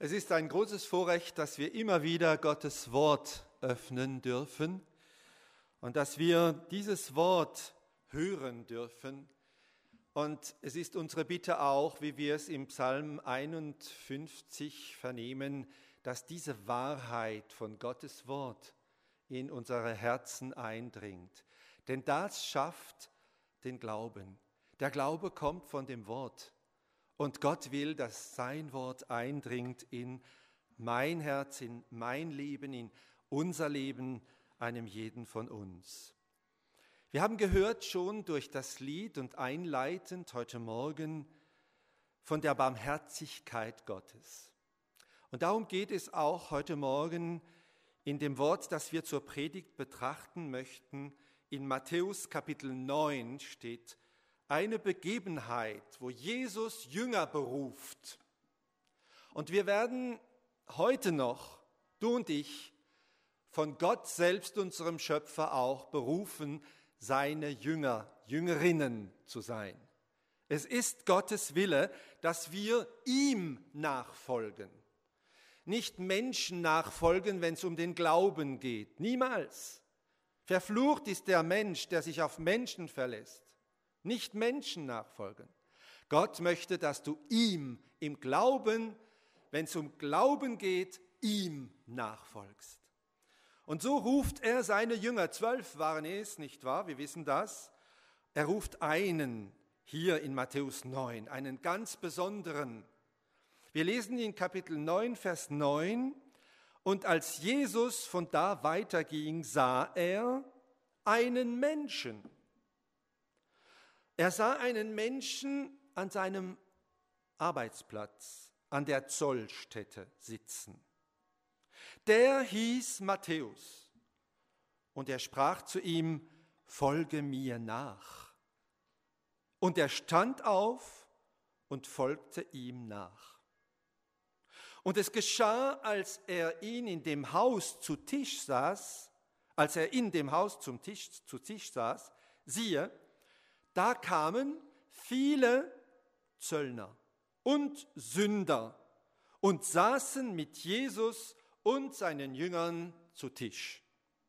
Es ist ein großes Vorrecht, dass wir immer wieder Gottes Wort öffnen dürfen und dass wir dieses Wort hören dürfen. Und es ist unsere Bitte auch, wie wir es im Psalm 51 vernehmen, dass diese Wahrheit von Gottes Wort in unsere Herzen eindringt. Denn das schafft den Glauben. Der Glaube kommt von dem Wort. Und Gott will, dass sein Wort eindringt in mein Herz, in mein Leben, in unser Leben, einem jeden von uns. Wir haben gehört schon durch das Lied und einleitend heute Morgen von der Barmherzigkeit Gottes. Und darum geht es auch heute Morgen in dem Wort, das wir zur Predigt betrachten möchten. In Matthäus Kapitel 9 steht eine Begebenheit, wo Jesus Jünger beruft. Und wir werden heute noch, du und ich, von Gott selbst, unserem Schöpfer, auch berufen, seine Jünger, Jüngerinnen zu sein. Es ist Gottes Wille, dass wir ihm nachfolgen. Nicht Menschen nachfolgen, wenn es um den Glauben geht. Niemals. Verflucht ist der Mensch, der sich auf Menschen verlässt. Nicht Menschen nachfolgen. Gott möchte, dass du ihm im Glauben, wenn es um Glauben geht, ihm nachfolgst. Und so ruft er seine Jünger, 12 waren es, nicht wahr? Wir wissen das. Er ruft einen hier in Matthäus 9, einen ganz besonderen. Wir lesen in Kapitel 9, Vers 9, und als Jesus von da weiterging, sah er einen Menschen. Er sah einen Menschen an seinem Arbeitsplatz, an der Zollstätte sitzen. Der hieß Matthäus und er sprach zu ihm, folge mir nach. Und er stand auf und folgte ihm nach. Und es geschah, als er in dem Haus zu Tisch saß, siehe, da kamen viele Zöllner und Sünder und saßen mit Jesus und seinen Jüngern zu Tisch.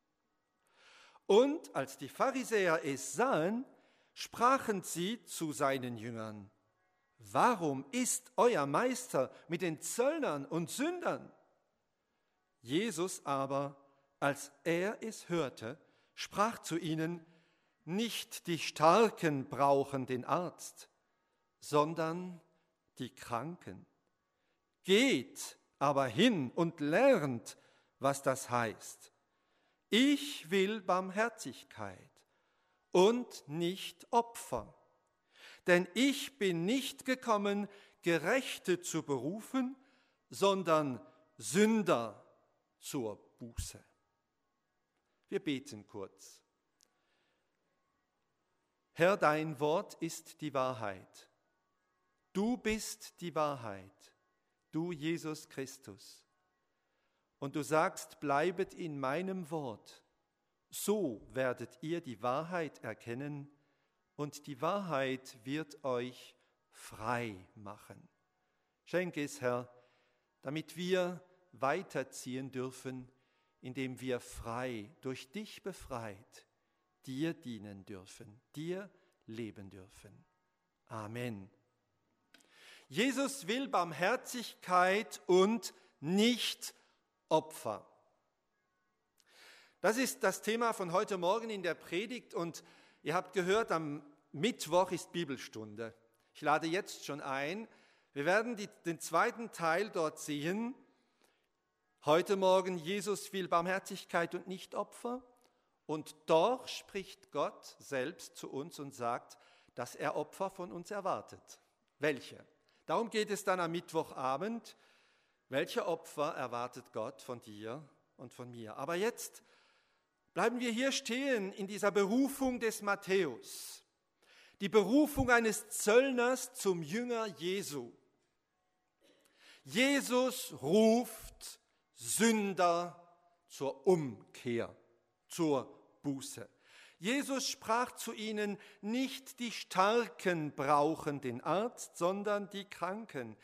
Und als die Pharisäer es sahen, sprachen sie zu seinen Jüngern, warum isst euer Meister mit den Zöllnern und Sündern? Jesus aber, als er es hörte, sprach zu ihnen, nicht die Starken brauchen den Arzt, sondern die Kranken. Geht aber hin und lernt, was das heißt. Ich will Barmherzigkeit und nicht Opfer. Denn ich bin nicht gekommen, Gerechte zu berufen, sondern Sünder zur Buße. Wir beten kurz. Herr, dein Wort ist die Wahrheit. Du bist die Wahrheit, du Jesus Christus. Und du sagst, bleibet in meinem Wort. So werdet ihr die Wahrheit erkennen und die Wahrheit wird euch frei machen. Schenke es, Herr, damit wir weiterziehen dürfen, indem wir frei, durch dich befreit, dir dienen dürfen, dir leben dürfen. Amen. Jesus will Barmherzigkeit und nicht Opfer. Das ist das Thema von heute Morgen in der Predigt und ihr habt gehört, am Mittwoch ist Bibelstunde. Ich lade jetzt schon ein. Wir werden den zweiten Teil dort sehen. Heute Morgen, Jesus will Barmherzigkeit und nicht Opfer. Und doch spricht Gott selbst zu uns und sagt, dass er Opfer von uns erwartet. Welche? Darum geht es dann am Mittwochabend. Welche Opfer erwartet Gott von dir und von mir? Aber jetzt bleiben wir hier stehen in dieser Berufung des Matthäus. Die Berufung eines Zöllners zum Jünger Jesu. Jesus ruft Sünder zur Umkehr, zur Buße. Jesus sprach zu ihnen, nicht die Starken brauchen den Arzt, sondern die Kranken.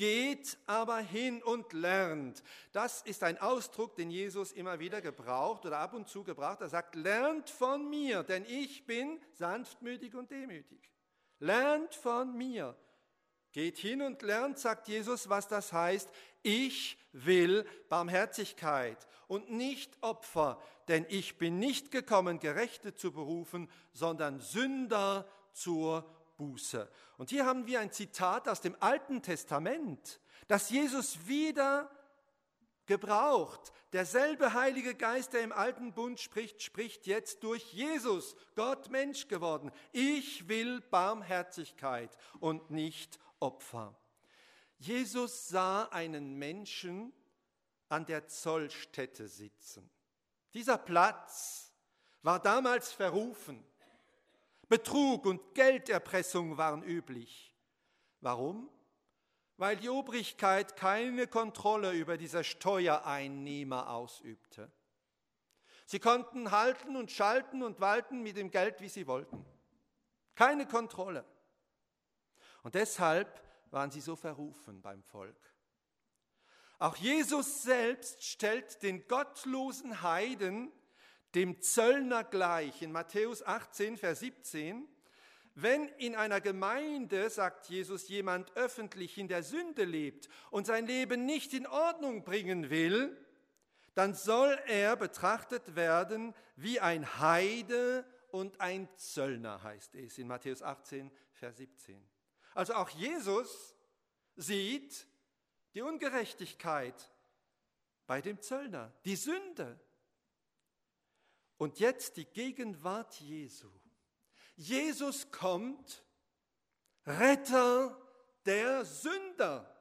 Geht aber hin und lernt. Das ist ein Ausdruck, den Jesus immer wieder gebraucht oder ab und zu gebraucht. Er sagt, lernt von mir, denn ich bin sanftmütig und demütig. Lernt von mir. Geht hin und lernt, sagt Jesus, was das heißt. Ich will Barmherzigkeit und nicht Opfer, denn ich bin nicht gekommen, Gerechte zu berufen, sondern Sünder zur Buße. Und hier haben wir ein Zitat aus dem Alten Testament, das Jesus wieder gebraucht. Derselbe Heilige Geist, der im Alten Bund spricht, spricht jetzt durch Jesus, Gott Mensch geworden. Ich will Barmherzigkeit und nicht Opfer. Jesus sah einen Menschen an der Zollstätte sitzen. Dieser Platz war damals verrufen. Betrug und Gelderpressung waren üblich. Warum? Weil die Obrigkeit keine Kontrolle über diese Steuereinnehmer ausübte. Sie konnten halten und schalten und walten mit dem Geld, wie sie wollten. Keine Kontrolle. Und deshalb waren sie so verrufen beim Volk. Auch Jesus selbst stellt den gottlosen Heiden dem Zöllner gleich. In Matthäus 18, Vers 17, wenn in einer Gemeinde, sagt Jesus, jemand öffentlich in der Sünde lebt und sein Leben nicht in Ordnung bringen will, dann soll er betrachtet werden wie ein Heide und ein Zöllner, heißt es in Matthäus 18, Vers 17. Also auch Jesus sieht die Ungerechtigkeit bei dem Zöllner, die Sünde. Und jetzt die Gegenwart Jesu. Jesus kommt, Retter der Sünder.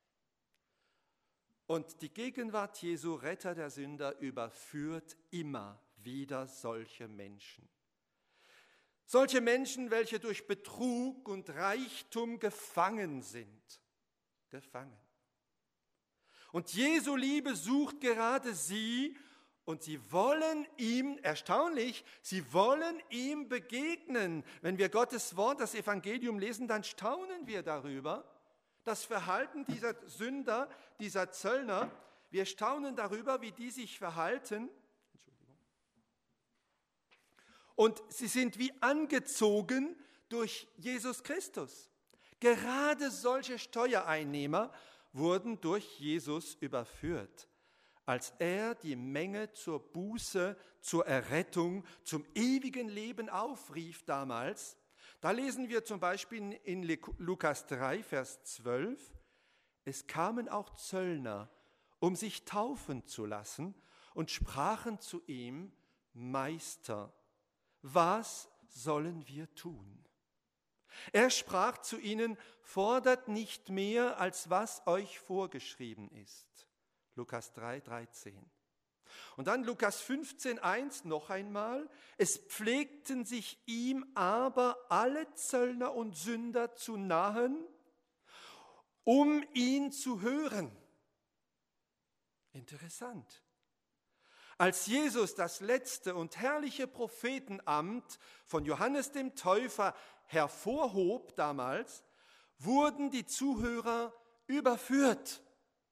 Und die Gegenwart Jesu, Retter der Sünder, überführt immer wieder solche Menschen. Solche Menschen, welche durch Betrug und Reichtum gefangen sind. Gefangen. Und Jesu Liebe sucht gerade sie und sie wollen ihm, erstaunlich, sie wollen ihm begegnen. Wenn wir Gottes Wort, das Evangelium lesen, dann staunen wir darüber. Das Verhalten dieser Sünder, dieser Zöllner, wir staunen darüber, wie die sich verhalten. Und sie sind wie angezogen durch Jesus Christus. Gerade solche Steuereinnehmer wurden durch Jesus überführt, als er die Menge zur Buße, zur Errettung, zum ewigen Leben aufrief damals. Da lesen wir zum Beispiel in Lukas 3, Vers 12, es kamen auch Zöllner, um sich taufen zu lassen und sprachen zu ihm, Meister, was sollen wir tun? Er sprach zu ihnen, fordert nicht mehr, als was euch vorgeschrieben ist. Lukas 3, 13. Und dann Lukas 15, 1 noch einmal. Es pflegten sich ihm aber alle Zöllner und Sünder zu nahen, um ihn zu hören. Interessant. Als Jesus das letzte und herrliche Prophetenamt von Johannes dem Täufer hervorhob damals, wurden die Zuhörer überführt.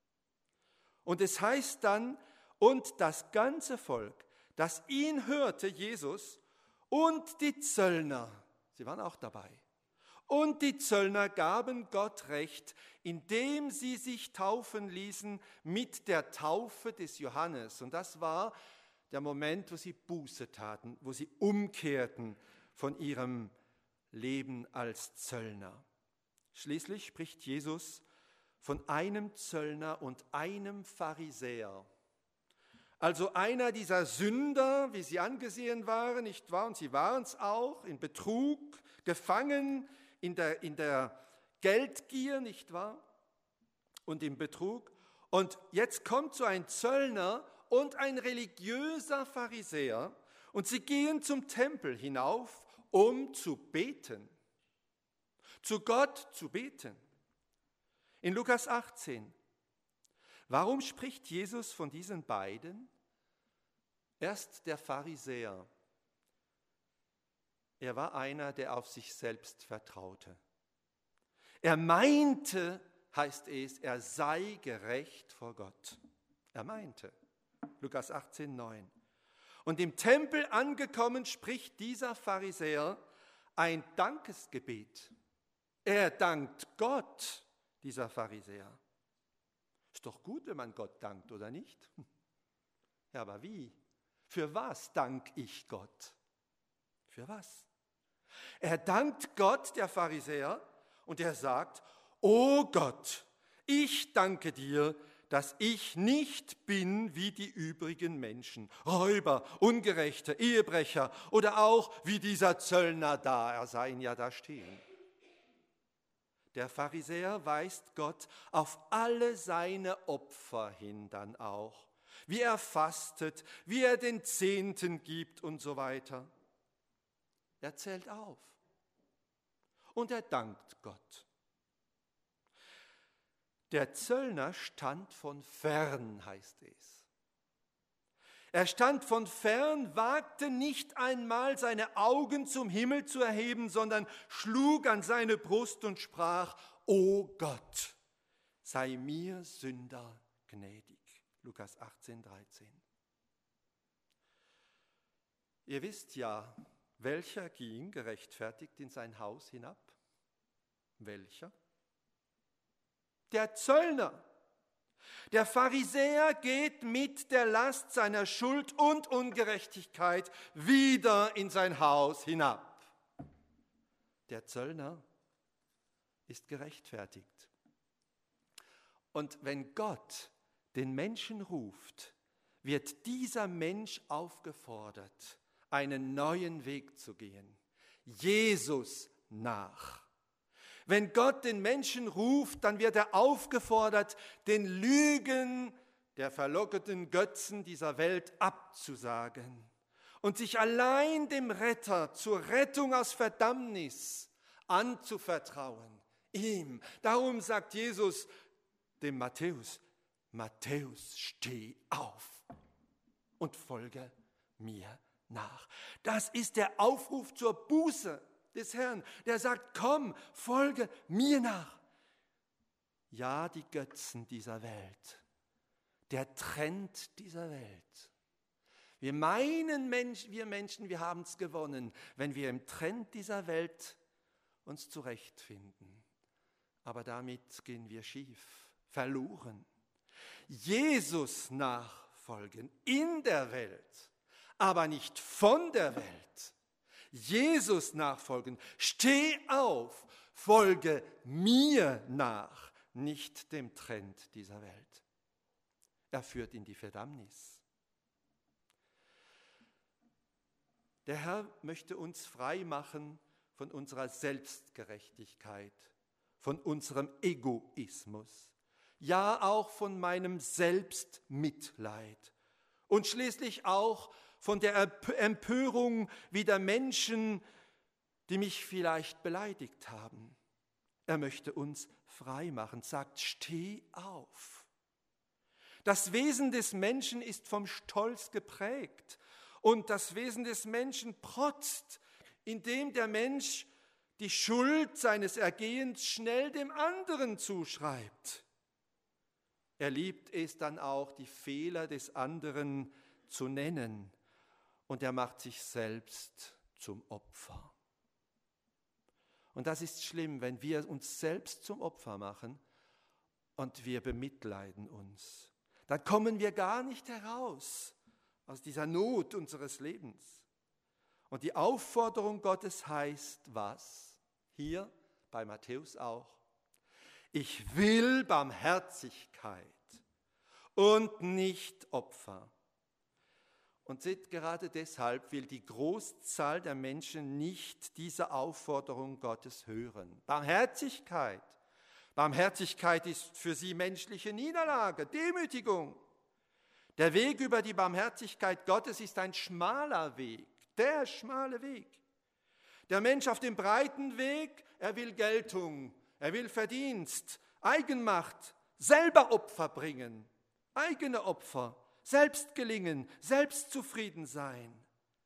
Und es heißt dann, und das ganze Volk, das ihn hörte, Jesus, und die Zöllner, sie waren auch dabei, und die Zöllner gaben Gott Recht, indem sie sich taufen ließen mit der Taufe des Johannes. Und das war der Moment, wo sie Buße taten, wo sie umkehrten von ihrem Leben als Zöllner. Schließlich spricht Jesus von einem Zöllner und einem Pharisäer. Also einer dieser Sünder, wie sie angesehen waren, nicht wahr? Und sie waren es auch, in Betrug, gefangen in der Geldgier, nicht wahr? Und im Betrug. Und jetzt kommt so ein Zöllner und ein religiöser Pharisäer und sie gehen zum Tempel hinauf, um zu beten. Zu Gott zu beten. In Lukas 18. Warum spricht Jesus von diesen beiden? Erst der Pharisäer. Er war einer, der auf sich selbst vertraute. Er meinte, heißt es, er sei gerecht vor Gott. Er meinte, Lukas 18,9. Und im Tempel angekommen spricht dieser Pharisäer ein Dankesgebet. Er dankt Gott, dieser Pharisäer. Ist doch gut, wenn man Gott dankt, oder nicht? Ja, aber wie? Für was dank ich Gott? Für was? Er dankt Gott, der Pharisäer, und er sagt, O Gott, ich danke dir, dass ich nicht bin wie die übrigen Menschen, Räuber, Ungerechte, Ehebrecher oder auch wie dieser Zöllner da, er sah ihn ja da stehen. Der Pharisäer weist Gott auf alle seine Opfer hin dann auch, wie er fastet, wie er den Zehnten gibt und so weiter. Er zählt auf und er dankt Gott. Der Zöllner stand von fern, heißt es. Er stand von fern, wagte nicht einmal seine Augen zum Himmel zu erheben, sondern schlug an seine Brust und sprach, O Gott, sei mir Sünder gnädig. Lukas 18,13. Ihr wisst ja, welcher ging gerechtfertigt in sein Haus hinab? Welcher? Der Zöllner. Der Pharisäer geht mit der Last seiner Schuld und Ungerechtigkeit wieder in sein Haus hinab. Der Zöllner ist gerechtfertigt. Und wenn Gott den Menschen ruft, wird dieser Mensch aufgefordert, einen neuen Weg zu gehen, Jesus nach. Wenn Gott den Menschen ruft, dann wird er aufgefordert, den Lügen der verlockenden Götzen dieser Welt abzusagen und sich allein dem Retter zur Rettung aus Verdammnis anzuvertrauen. Ihm. Darum sagt Jesus dem Matthäus, Matthäus, steh auf und folge mir nach. Das ist der Aufruf zur Buße des Herrn, der sagt, komm, folge mir nach. Ja, die Götzen dieser Welt, der Trend dieser Welt. Wir meinen, wir Menschen, wir haben es gewonnen, wenn wir im Trend dieser Welt uns zurechtfinden. Aber damit gehen wir schief, verloren. Jesus nachfolgen in der Welt, aber nicht von der Welt. Jesus nachfolgen, steh auf, folge mir nach, nicht dem Trend dieser Welt. Er führt in die Verdammnis. Der Herr möchte uns frei machen von unserer Selbstgerechtigkeit, von unserem Egoismus, ja auch von meinem Selbstmitleid und schließlich auch von der Empörung wider Menschen, die mich vielleicht beleidigt haben. Er möchte uns frei machen, sagt, steh auf. Das Wesen des Menschen ist vom Stolz geprägt und das Wesen des Menschen protzt, indem der Mensch die Schuld seines Ergehens schnell dem anderen zuschreibt. Er liebt es dann auch, die Fehler des anderen zu nennen. Und er macht sich selbst zum Opfer. Und das ist schlimm, wenn wir uns selbst zum Opfer machen und wir bemitleiden uns. Dann kommen wir gar nicht heraus aus dieser Not unseres Lebens. Und die Aufforderung Gottes heißt was? Hier bei Matthäus auch. Ich will Barmherzigkeit und nicht Opfer. Und seht, gerade deshalb will die Großzahl der Menschen nicht diese Aufforderung Gottes hören. Barmherzigkeit. Barmherzigkeit ist für sie menschliche Niederlage, Demütigung. Der Weg über die Barmherzigkeit Gottes ist ein schmaler Weg, der schmale Weg. Der Mensch auf dem breiten Weg, er will Geltung, er will Verdienst, Eigenmacht, selber Opfer bringen, eigene Opfer. Selbst gelingen, selbst zufrieden sein.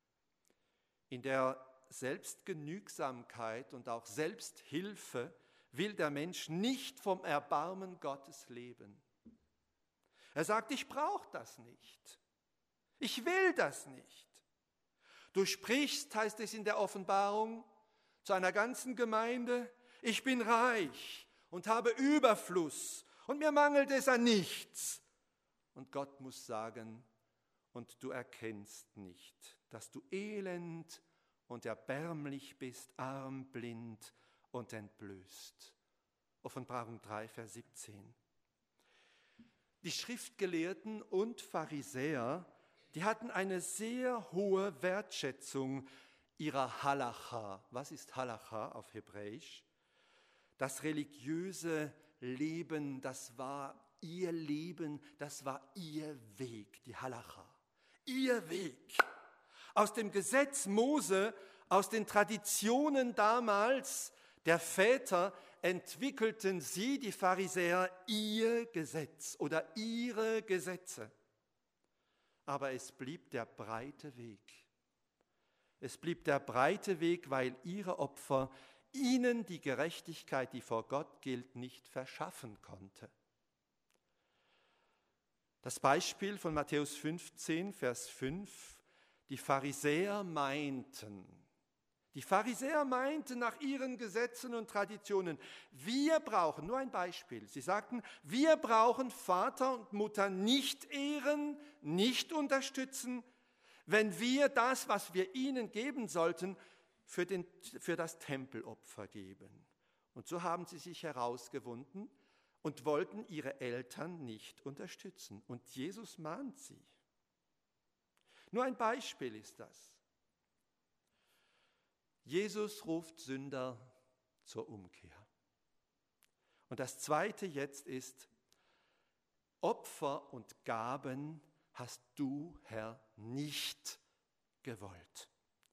In der Selbstgenügsamkeit und auch Selbsthilfe will der Mensch nicht vom Erbarmen Gottes leben. Er sagt, ich brauche das nicht. Ich will das nicht. Du sprichst, heißt es in der Offenbarung, zu einer ganzen Gemeinde, ich bin reich und habe Überfluss und mir mangelt es an nichts. Und Gott muss sagen, und du erkennst nicht, dass du elend und erbärmlich bist, arm, blind und entblößt. Offenbarung 3, Vers 17. Die Schriftgelehrten und Pharisäer, die hatten eine sehr hohe Wertschätzung ihrer Halacha. Was ist Halacha auf Hebräisch? Das religiöse Leben, das war ihr Leben, das war ihr Weg, die Halacha. Ihr Weg. Aus dem Gesetz Mose, aus den Traditionen damals der Väter entwickelten sie, die Pharisäer, ihr Gesetz oder ihre Gesetze. Aber es blieb der breite Weg. Es blieb der breite Weg, weil ihre Opfer ihnen die Gerechtigkeit, die vor Gott gilt, nicht verschaffen konnte. Das Beispiel von Matthäus 15, Vers 5, die Pharisäer meinten nach ihren Gesetzen und Traditionen, wir brauchen, nur ein Beispiel, sie sagten, wir brauchen Vater und Mutter nicht ehren, nicht unterstützen, wenn wir das, was wir ihnen geben sollten, für das Tempelopfer geben. Und so haben sie sich herausgewunden und wollten ihre Eltern nicht unterstützen. Und Jesus mahnt sie. Nur ein Beispiel ist das. Jesus ruft Sünder zur Umkehr. Und das Zweite jetzt ist, Opfer und Gaben hast du, Herr, nicht gewollt.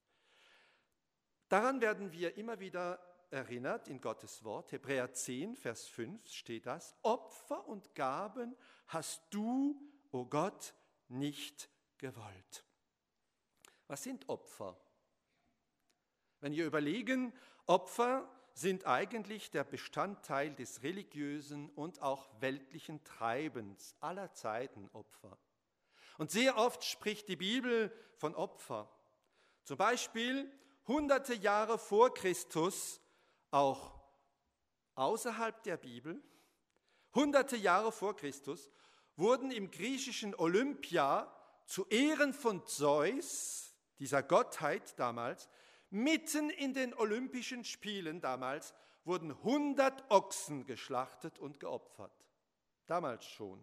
Daran werden wir immer wieder erinnert in Gottes Wort. Hebräer 10, Vers 5 steht das. Opfer und Gaben hast du, o Gott, nicht gewollt. Was sind Opfer? Wenn wir überlegen, Opfer sind eigentlich der Bestandteil des religiösen und auch weltlichen Treibens aller Zeiten Opfer. Und sehr oft spricht die Bibel von Opfer. Zum Beispiel hunderte Jahre vor Christus, auch außerhalb der Bibel, hunderte Jahre vor Christus, wurden im griechischen Olympia zu Ehren von Zeus, dieser Gottheit damals, mitten in den Olympischen Spielen damals, wurden 100 Ochsen geschlachtet und geopfert. Damals schon.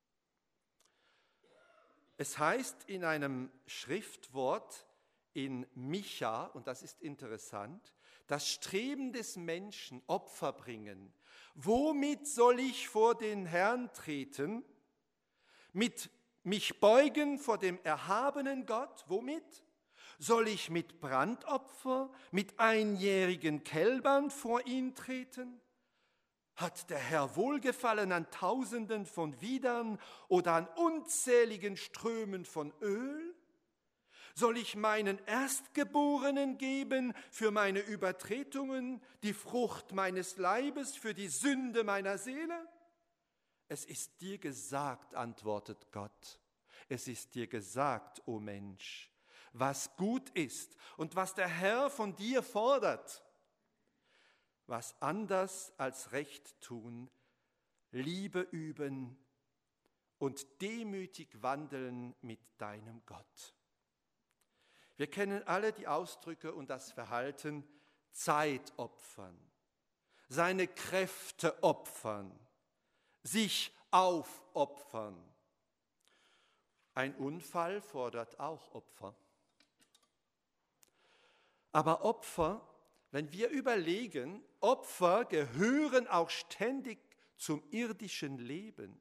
Es heißt in einem Schriftwort in Micha, und das ist interessant, das Streben des Menschen, Opfer bringen. Womit soll ich vor den Herrn treten? Mit mich beugen vor dem erhabenen Gott? Womit? Soll ich mit Brandopfer, mit einjährigen Kälbern vor ihn treten? Hat der Herr Wohlgefallen an Tausenden von Widern oder an unzähligen Strömen von Öl? Soll ich meinen Erstgeborenen geben für meine Übertretungen, die Frucht meines Leibes für die Sünde meiner Seele? Es ist dir gesagt, antwortet Gott, es ist dir gesagt, o Mensch, was gut ist und was der Herr von dir fordert, was anders als Recht tun, Liebe üben und demütig wandeln mit deinem Gott. Wir kennen alle die Ausdrücke und das Verhalten Zeit opfern, seine Kräfte opfern, sich aufopfern. Ein Unfall fordert auch Opfer. Aber Opfer, wenn wir überlegen, Opfer gehören auch ständig zum irdischen Leben.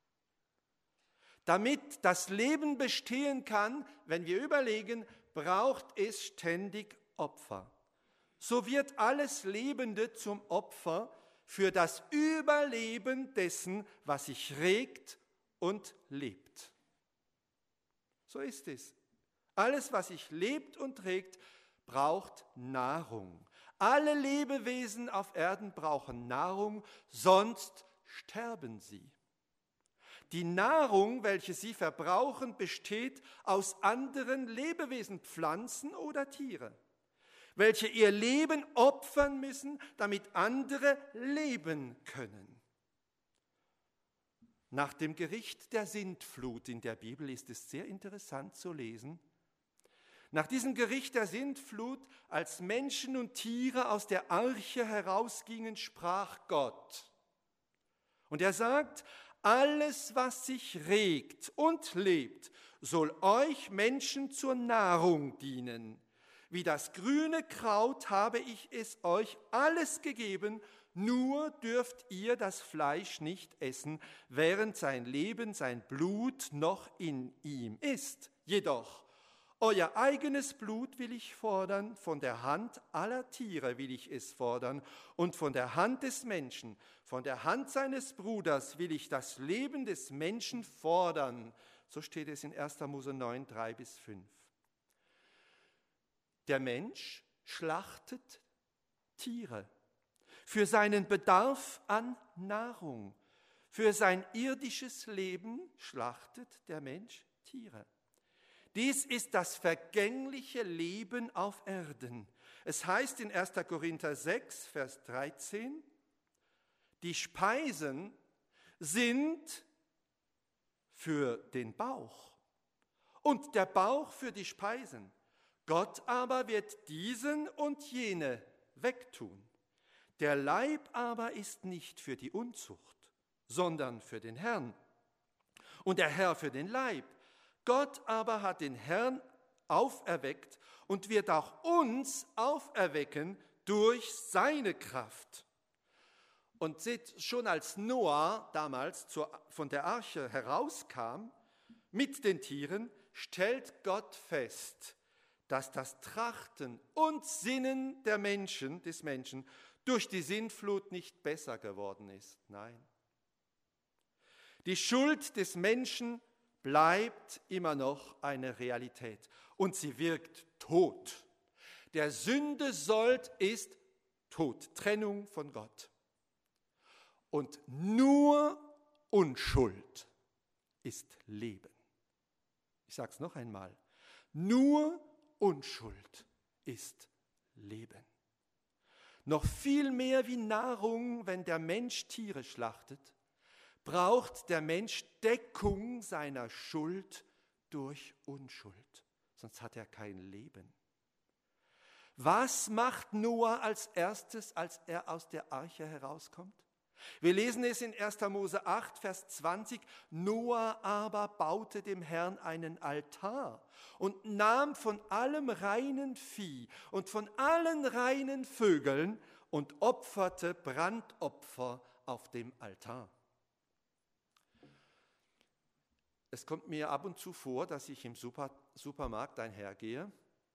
Damit das Leben bestehen kann, wenn wir überlegen, braucht es ständig Opfer. So wird alles Lebende zum Opfer für das Überleben dessen, was sich regt und lebt. So ist es. Alles, was sich lebt und regt, braucht Nahrung. Alle Lebewesen auf Erden brauchen Nahrung, sonst sterben sie. Die Nahrung, welche sie verbrauchen, besteht aus anderen Lebewesen, Pflanzen oder Tiere, welche ihr Leben opfern müssen, damit andere leben können. Nach dem Gericht der Sintflut in der Bibel ist es sehr interessant zu lesen. Nach diesem Gericht der Sintflut, als Menschen und Tiere aus der Arche herausgingen, sprach Gott. Und er sagt, alles, was sich regt und lebt, soll euch Menschen zur Nahrung dienen. Wie das grüne Kraut habe ich es euch alles gegeben, nur dürft ihr das Fleisch nicht essen, während sein Leben, sein Blut noch in ihm ist. Jedoch, euer eigenes Blut will ich fordern, von der Hand aller Tiere will ich es fordern und von der Hand des Menschen, von der Hand seines Bruders will ich das Leben des Menschen fordern. So steht es in 1. Mose 9, 3-5. Der Mensch schlachtet Tiere für seinen Bedarf an Nahrung. Für sein irdisches Leben schlachtet der Mensch Tiere. Dies ist das vergängliche Leben auf Erden. Es heißt in 1. Korinther 6, Vers 13, die Speisen sind für den Bauch und der Bauch für die Speisen. Gott aber wird diesen und jene wegtun. Der Leib aber ist nicht für die Unzucht, sondern für den Herrn. Und der Herr für den Leib. Gott aber hat den Herrn auferweckt und wird auch uns auferwecken durch seine Kraft. Und seht, schon als Noah damals von der Arche herauskam mit den Tieren, stellt Gott fest, dass das Trachten und Sinnen des Menschen durch die Sintflut nicht besser geworden ist. Nein. Die Schuld des Menschen bleibt immer noch eine Realität und sie wirkt Tod. Der Sünde Sold ist Tod, Trennung von Gott. Und nur Unschuld ist Leben. Ich sage es noch einmal. Nur Unschuld ist Leben. Noch viel mehr wie Nahrung, wenn der Mensch Tiere schlachtet, braucht der Mensch Deckung seiner Schuld durch Unschuld. Sonst hat er kein Leben. Was macht Noah als erstes, als er aus der Arche herauskommt? Wir lesen es in 1. Mose 8, Vers 20. Noah aber baute dem Herrn einen Altar und nahm von allem reinen Vieh und von allen reinen Vögeln und opferte Brandopfer auf dem Altar. Es kommt mir ab und zu vor, dass ich im Supermarkt einhergehe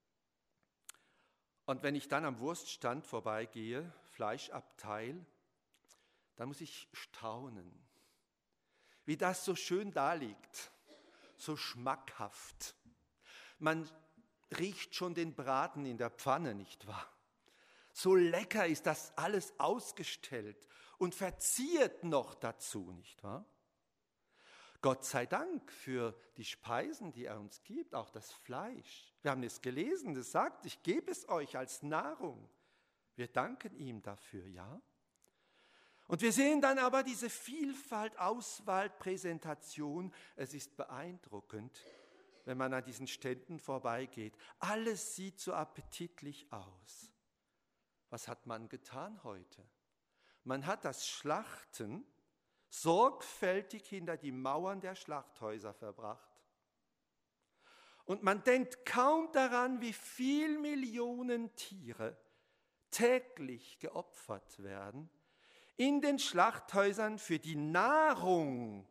und wenn ich dann am Wurststand vorbeigehe, Fleischabteil, da muss ich staunen, wie das so schön da liegt, so schmackhaft. Man riecht schon den Braten in der Pfanne, nicht wahr? So lecker ist das alles ausgestellt und verziert noch dazu, nicht wahr? Gott sei Dank für die Speisen, die er uns gibt, auch das Fleisch. Wir haben es gelesen, es sagt, ich gebe es euch als Nahrung. Wir danken ihm dafür, ja? Und wir sehen dann aber diese Vielfalt, Auswahl, Präsentation. Es ist beeindruckend, wenn man an diesen Ständen vorbeigeht. Alles sieht so appetitlich aus. Was hat man getan heute? Man hat das Schlachten sorgfältig hinter die Mauern der Schlachthäuser verbracht. Und man denkt kaum daran, wie viele Millionen Tiere täglich geopfert werden in den Schlachthäusern für die Nahrung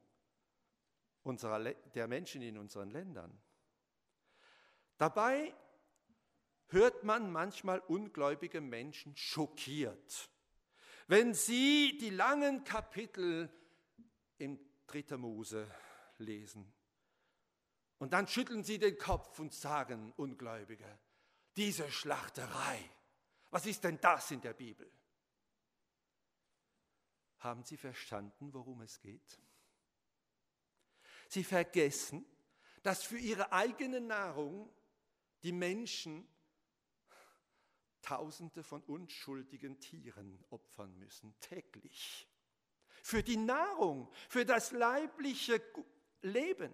der Menschen in unseren Ländern. Dabei hört man manchmal ungläubige Menschen schockiert, wenn sie die langen Kapitel im 3. Mose lesen. Und dann schütteln sie den Kopf und sagen, Ungläubige, diese Schlachterei, Was ist denn das in der Bibel? Haben Sie verstanden, worum es geht? Sie vergessen, dass für ihre eigene Nahrung die Menschen Tausende von unschuldigen Tieren opfern müssen, täglich. Für die Nahrung, für das leibliche Leben.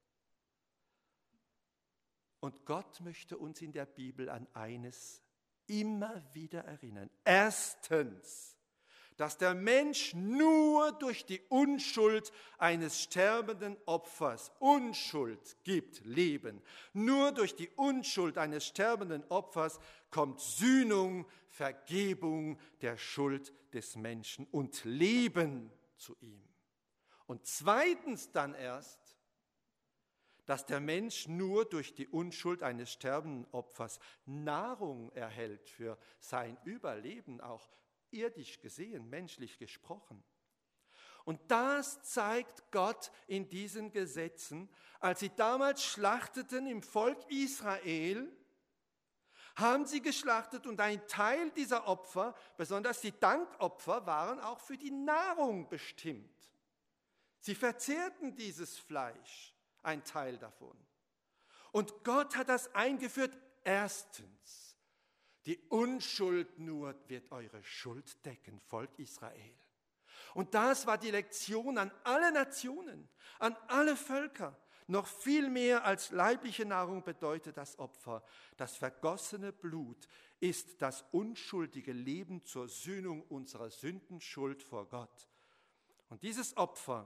Und Gott möchte uns in der Bibel an eines immer wieder erinnern. Erstens, dass der Mensch nur durch die Unschuld eines sterbenden Opfers, Unschuld gibt Leben, nur durch die Unschuld eines sterbenden Opfers kommt Sühnung, Vergebung der Schuld des Menschen und Leben zu ihm. Und zweitens dann erst, dass der Mensch nur durch die Unschuld eines sterbenden Opfers Nahrung erhält für sein Überleben, auch irdisch gesehen, menschlich gesprochen. Und das zeigt Gott in diesen Gesetzen, als sie damals schlachteten im Volk Israel, haben sie geschlachtet und ein Teil dieser Opfer, besonders die Dankopfer, waren auch für die Nahrung bestimmt. Sie verzehrten dieses Fleisch, ein Teil davon. Und Gott hat das eingeführt, erstens. Die Unschuld nur wird eure Schuld decken, Volk Israel. Und das war die Lektion an alle Nationen, an alle Völker. Noch viel mehr als leibliche Nahrung bedeutet das Opfer. Das vergossene Blut ist das unschuldige Leben zur Sühnung unserer Sündenschuld vor Gott. Und dieses Opfer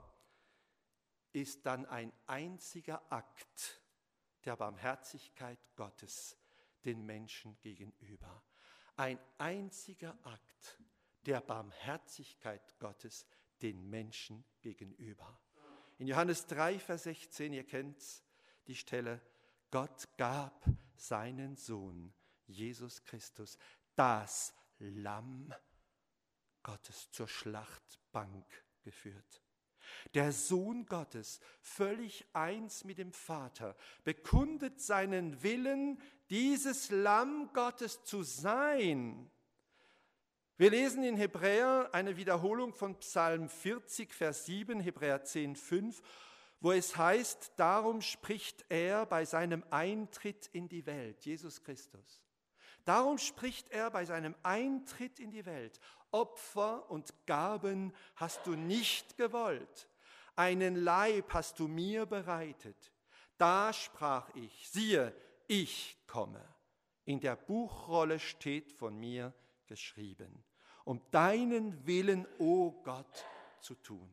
ist dann ein einziger Akt der Barmherzigkeit Gottes den Menschen gegenüber. Ein einziger Akt der Barmherzigkeit Gottes den Menschen gegenüber. In Johannes 3, Vers 16, ihr kennt die Stelle, Gott gab seinen Sohn, Jesus Christus, das Lamm Gottes zur Schlachtbank geführt. Der Sohn Gottes, völlig eins mit dem Vater, bekundet seinen Willen, dieses Lamm Gottes zu sein. Wir lesen in Hebräer eine Wiederholung von Psalm 40, Vers 7, Hebräer 10, 5, wo es heißt, darum spricht er bei seinem Eintritt in die Welt, Jesus Christus. Darum spricht er bei seinem Eintritt in die Welt, Opfer und Gaben hast du nicht gewollt, einen Leib hast du mir bereitet. Da sprach ich, siehe, ich komme. In der Buchrolle steht von mir geschrieben, um deinen Willen, o Gott, zu tun.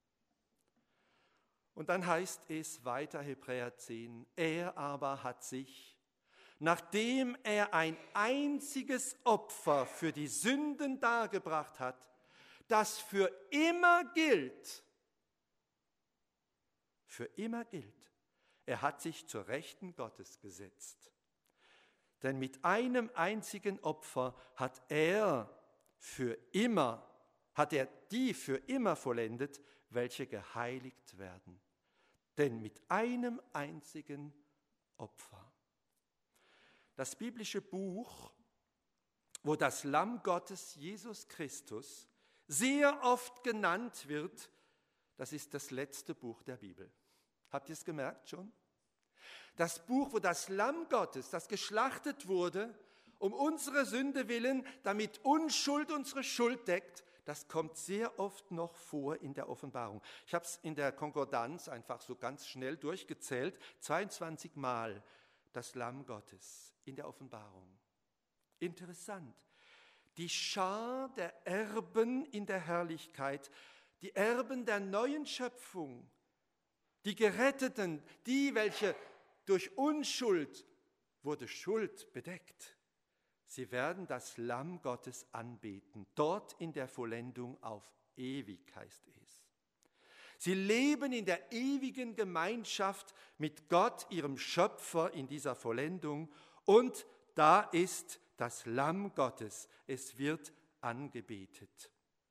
Und dann heißt es weiter, Hebräer 10, er aber hat sich, nachdem er ein einziges Opfer für die Sünden dargebracht hat, das für immer gilt, er hat sich zur Rechten Gottes gesetzt. Denn mit einem einzigen Opfer hat er die für immer vollendet, welche geheiligt werden. Denn mit einem einzigen Opfer. Das biblische Buch, wo das Lamm Gottes, Jesus Christus, sehr oft genannt wird, das ist das letzte Buch der Bibel. Habt ihr es gemerkt schon? Das Buch, wo das Lamm Gottes, das geschlachtet wurde, um unsere Sünde willen, damit Unschuld unsere Schuld deckt, das kommt sehr oft noch vor in der Offenbarung. Ich habe es in der Konkordanz einfach so ganz schnell durchgezählt, 22 Mal das Lamm Gottes in der Offenbarung. Interessant. Die Schar der Erben in der Herrlichkeit, die Erben der neuen Schöpfung, die Geretteten, die, welche durch Unschuld wurde Schuld bedeckt. Sie werden das Lamm Gottes anbeten, dort in der Vollendung auf ewig heißt es. Sie leben in der ewigen Gemeinschaft mit Gott, ihrem Schöpfer, in dieser Vollendung. Und da ist das Lamm Gottes, es wird angebetet.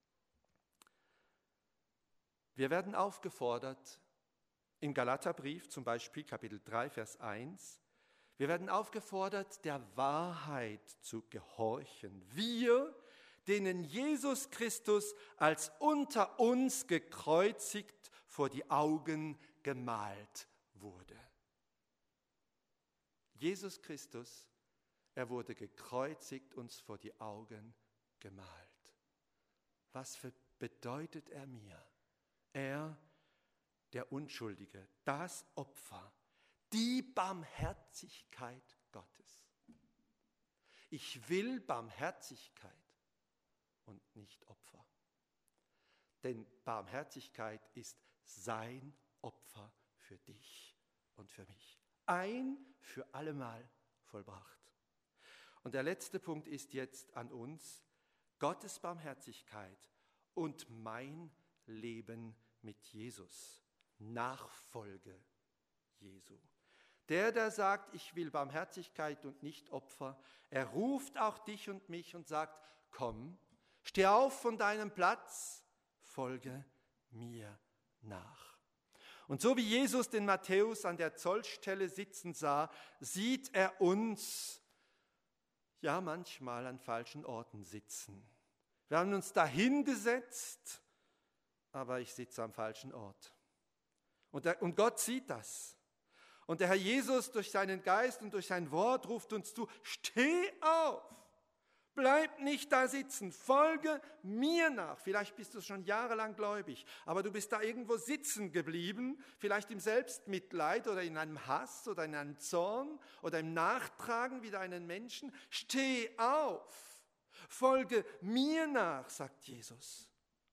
Wir werden aufgefordert, im Galaterbrief zum Beispiel Kapitel 3, Vers 1, Wir werden aufgefordert, der Wahrheit zu gehorchen. Wir, denen Jesus Christus als unter uns gekreuzigt vor die Augen gemalt wurde. Jesus Christus, er wurde gekreuzigt, uns vor die Augen gemalt. Was bedeutet er mir? Er, der Unschuldige, das Opfer, die Barmherzigkeit Gottes. Ich will Barmherzigkeit und nicht Opfer. Denn Barmherzigkeit ist sein Opfer für dich und für mich. Ein für allemal vollbracht. Und der letzte Punkt ist jetzt an uns, Gottes Barmherzigkeit und mein Leben mit Jesus. Nachfolge Jesu. Der sagt, ich will Barmherzigkeit und nicht Opfer, er ruft auch dich und mich und sagt, komm, steh auf von deinem Platz, folge mir nach. Und so wie Jesus den Matthäus an der Zollstelle sitzen sah, sieht er uns ja manchmal an falschen Orten sitzen. Wir haben uns dahin gesetzt, aber ich sitze am falschen Ort. Und Gott sieht das. Und der Herr Jesus durch seinen Geist und durch sein Wort ruft uns zu, steh auf, bleib nicht da sitzen, folge mir nach. Vielleicht bist du schon jahrelang gläubig, aber du bist da irgendwo sitzen geblieben, vielleicht im Selbstmitleid oder in einem Hass oder in einem Zorn oder im Nachtragen wider einen Menschen. Steh auf, folge mir nach, sagt Jesus.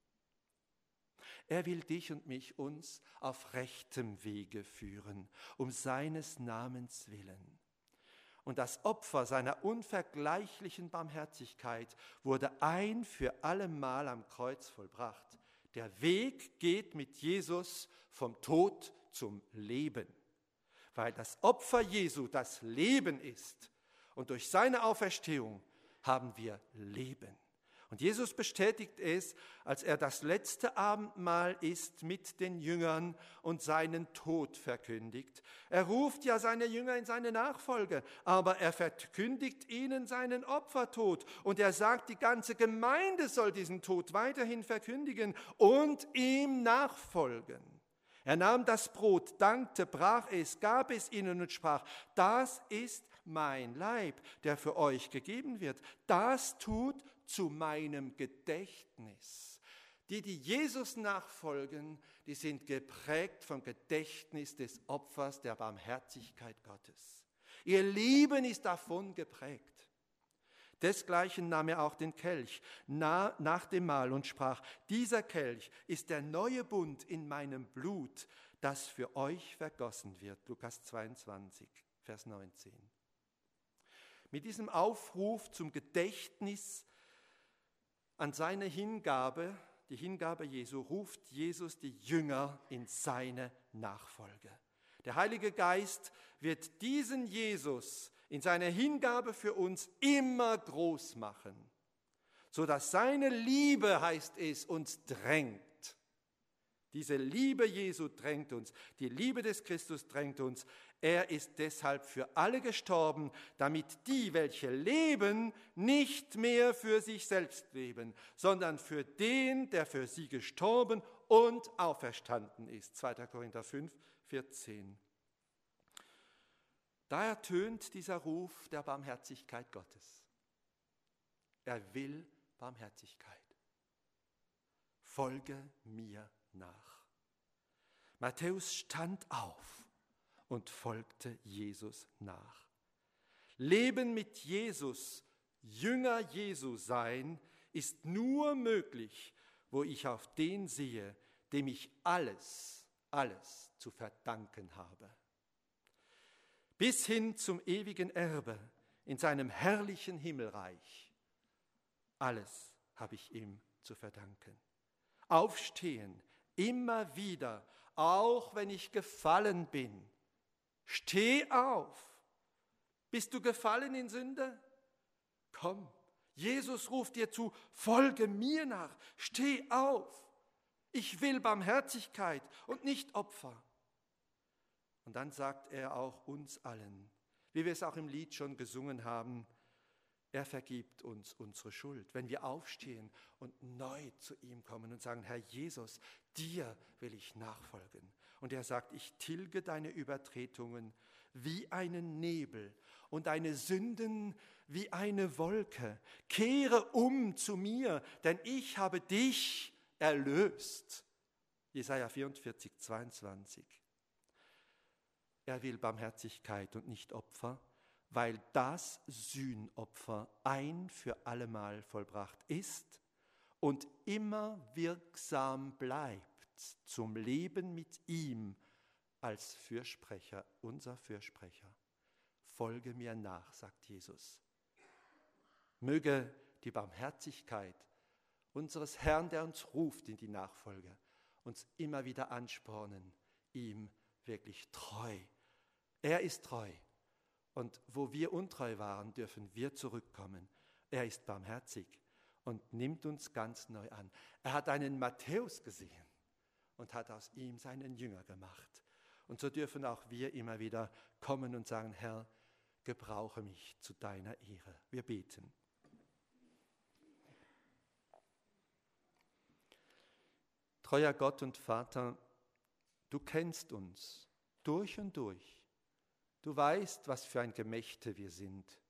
Er will dich und mich, uns auf rechtem Wege führen, um seines Namens willen. Und das Opfer seiner unvergleichlichen Barmherzigkeit wurde ein für allemal am Kreuz vollbracht. Der Weg geht mit Jesus vom Tod zum Leben, weil das Opfer Jesu das Leben ist. Und durch seine Auferstehung haben wir Leben. Und Jesus bestätigt es, als er das letzte Abendmahl isst mit den Jüngern und seinen Tod verkündigt. Er ruft ja seine Jünger in seine Nachfolge, aber er verkündigt ihnen seinen Opfertod. Und er sagt, die ganze Gemeinde soll diesen Tod weiterhin verkündigen und ihm nachfolgen. Er nahm das Brot, dankte, brach es, gab es ihnen und sprach, das ist mein Leib, der für euch gegeben wird. Das tut zu meinem Gedächtnis. Die Jesus nachfolgen, die sind geprägt vom Gedächtnis des Opfers der Barmherzigkeit Gottes. Ihr Leben ist davon geprägt. Desgleichen nahm er auch den Kelch nach dem Mahl und sprach, dieser Kelch ist der neue Bund in meinem Blut, das für euch vergossen wird. Lukas 22, Vers 19. Mit diesem Aufruf zum Gedächtnis an seine Hingabe, die Hingabe Jesu, ruft Jesus die Jünger in seine Nachfolge. Der Heilige Geist wird diesen Jesus in seiner Hingabe für uns immer groß machen, sodass seine Liebe, heißt es, uns drängt. Diese Liebe Jesu drängt uns, die Liebe des Christus drängt uns. Er ist deshalb für alle gestorben, damit die, welche leben, nicht mehr für sich selbst leben, sondern für den, der für sie gestorben und auferstanden ist. 2. Korinther 5, 14. Da ertönt dieser Ruf der Barmherzigkeit Gottes. Er will Barmherzigkeit. Folge mir nach. Matthäus stand auf und folgte Jesus nach. Leben mit Jesus, Jünger Jesu sein, ist nur möglich, wo ich auf den sehe, dem ich alles zu verdanken habe. Bis hin zum ewigen Erbe in seinem herrlichen Himmelreich. Alles habe ich ihm zu verdanken. Aufstehen, immer wieder, auch wenn ich gefallen bin. Steh auf. Bist du gefallen in Sünde? Komm, Jesus ruft dir zu, folge mir nach, steh auf. Ich will Barmherzigkeit und nicht Opfer. Und dann sagt er auch uns allen, wie wir es auch im Lied schon gesungen haben, er vergibt uns unsere Schuld. Wenn wir aufstehen und neu zu ihm kommen und sagen, Herr Jesus, dir will ich nachfolgen. Und er sagt, ich tilge deine Übertretungen wie einen Nebel und deine Sünden wie eine Wolke. Kehre um zu mir, denn ich habe dich erlöst. Jesaja 44, 22. Er will Barmherzigkeit und nicht Opfer, weil das Sühnopfer ein für allemal vollbracht ist und immer wirksam bleibt zum Leben mit ihm als Fürsprecher, unser Fürsprecher. Folge mir nach, sagt Jesus. Möge die Barmherzigkeit unseres Herrn, der uns ruft in die Nachfolge, uns immer wieder anspornen, ihm wirklich treu. Er ist treu. Und wo wir untreu waren, dürfen wir zurückkommen. Er ist barmherzig und nimmt uns ganz neu an. Er hat einen Matthäus gesehen und hat aus ihm seinen Jünger gemacht. Und so dürfen auch wir immer wieder kommen und sagen, Herr, gebrauche mich zu deiner Ehre. Wir beten. Treuer Gott und Vater, du kennst uns durch und durch. Du weißt, was für ein Gemächte wir sind.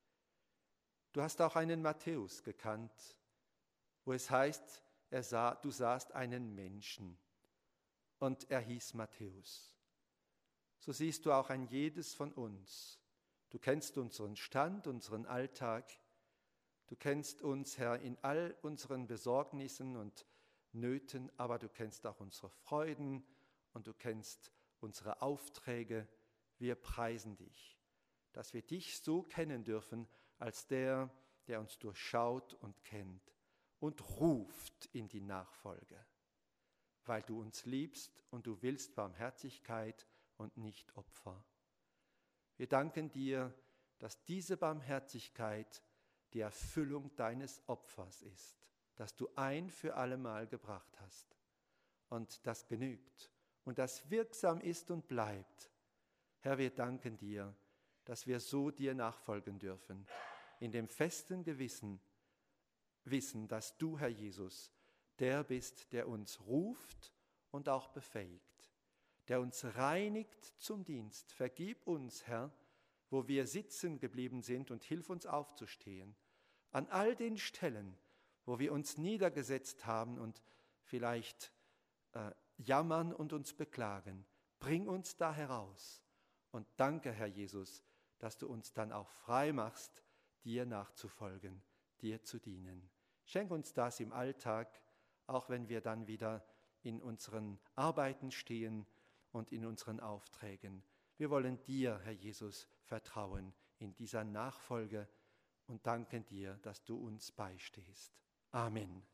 Du hast auch einen Matthäus gekannt, wo es heißt, du sahst einen Menschen und er hieß Matthäus. So siehst du auch ein jedes von uns. Du kennst unseren Stand, unseren Alltag. Du kennst uns, Herr, in all unseren Besorgnissen und Nöten, aber du kennst auch unsere Freuden und du kennst unsere Aufträge. Wir preisen dich, dass wir dich so kennen dürfen, als der uns durchschaut und kennt und ruft in die Nachfolge, weil du uns liebst und du willst Barmherzigkeit und nicht Opfer. Wir danken dir, dass diese Barmherzigkeit die Erfüllung deines Opfers ist, das du ein für allemal gebracht hast und das genügt und das wirksam ist und bleibt. Herr, wir danken dir, dass wir so dir nachfolgen dürfen, in dem festen Wissen, dass du, Herr Jesus, der bist, der uns ruft und auch befähigt, der uns reinigt zum Dienst. Vergib uns, Herr, wo wir sitzen geblieben sind und hilf uns aufzustehen. An all den Stellen, wo wir uns niedergesetzt haben und vielleicht jammern und uns beklagen, bring uns da heraus. Und danke, Herr Jesus, dass du uns dann auch frei machst, dir nachzufolgen, dir zu dienen. Schenk uns das im Alltag, auch wenn wir dann wieder in unseren Arbeiten stehen und in unseren Aufträgen. Wir wollen dir, Herr Jesus, vertrauen in dieser Nachfolge und danken dir, dass du uns beistehst. Amen.